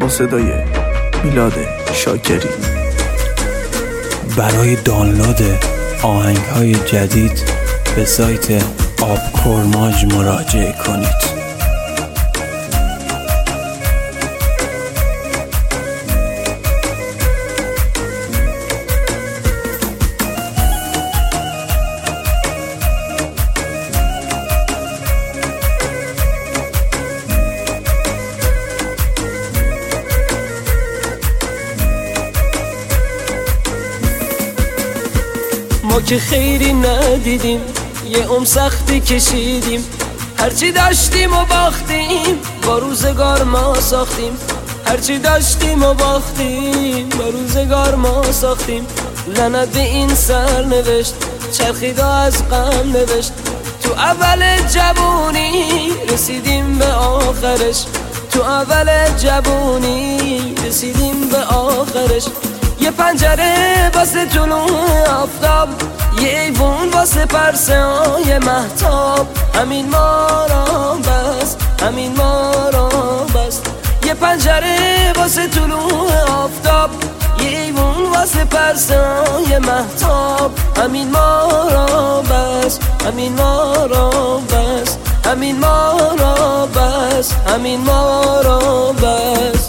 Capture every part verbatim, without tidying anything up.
با صدای میلاد شاکری. برای دانلود آهنگ‌های جدید به سایت آبکرماج مراجعه کنید. ما که خیری ندیدیم، یه عمر سختی کشیدیم، هرچی داشتیم و باختیم، با روزگار ما ساختیم. هرچی داشتیم و باختیم، با روزگار ما ساختیم. لعنت به این سرنوشت، چرخید و از غم نوشت. تو اول جوونی رسیدیم به آخرش، تو اول جوونی رسیدیم به آخرش. یه پنجره واسه طلوع آفتاب، یه ایوون واسه پرسه های مهتاب. همین ما را بس، همین ما را بس. یه پنجره واسه طلوع آفتاب، یه ایوون واسه پرسه های مهتاب. همین ما را بس، همین ما را بس. همین ما را بس، همین ما را بس.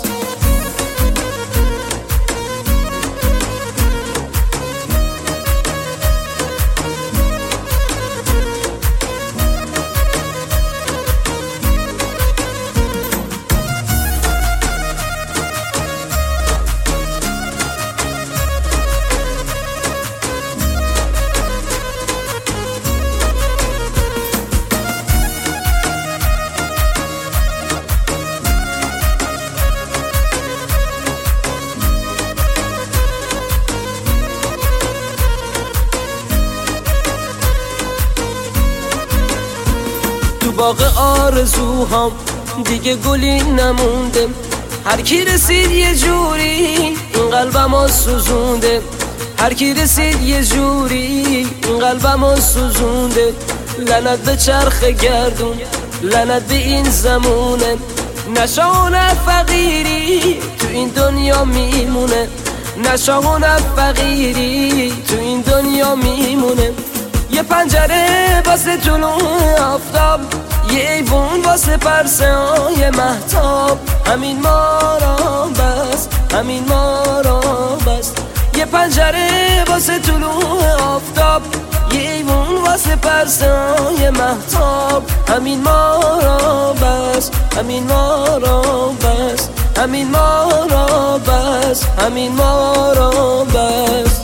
تو باغ آرزوهام دیگه گلی نمونده، هر کی رسید یه جوری این قلبمو سوزونده. هر کی رسید یه جوری این قلبمو سوزونده. لعنت به چرخ گردون، لعنت به این زمونه. نشان فقیری تو این دنیا میمونه، نشان فقیری تو این دنیا میمونه. یه پنجره واسه طلوع آفتاب، یه ایوون واسه پرسه های مهتاب. همین ما را بس، همین ما را بس. یه پنجره واسه طلوع آفتاب، یه ایوون واسه پرسه های مهتاب. همین ما را بس، همین ما را بس. همین ما را بس، همین ما را بس.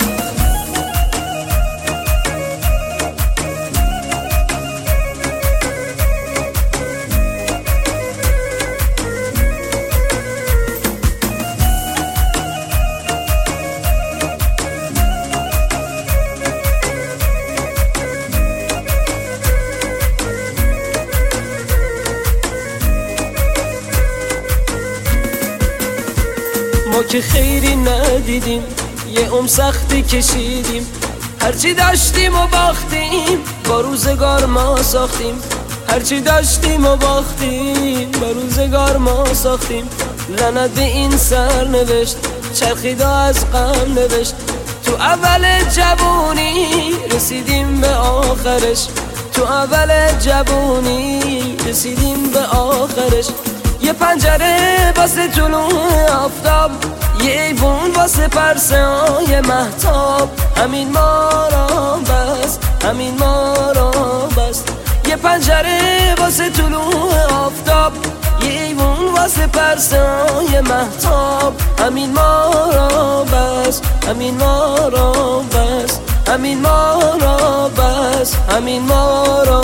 ما که خیری ندیدیم، یه عمر سختی کشیدیم، هرچی داشتیم و باختیم، با روزگار ما ساختیم. هرچی داشتیم و باختیم، با روزگار ما ساختیم. لعنت به این سرنوشت، چرخید و از غم نوشت. تو اول جوونی رسیدیم به آخرش، تو اول جوونی رسیدیم به آخرش. یه پنجره واسه طلوع آفتاب، یه ایوون واسه پرسه های مهتاب. همین ما را بس، همین ما را بس. یه پنجره واسه طلوع آفتاب، یه ایوون واسه پرسه های مهتاب. همین ما را بس، همین ما را بس. همین ما را بس، همین ما را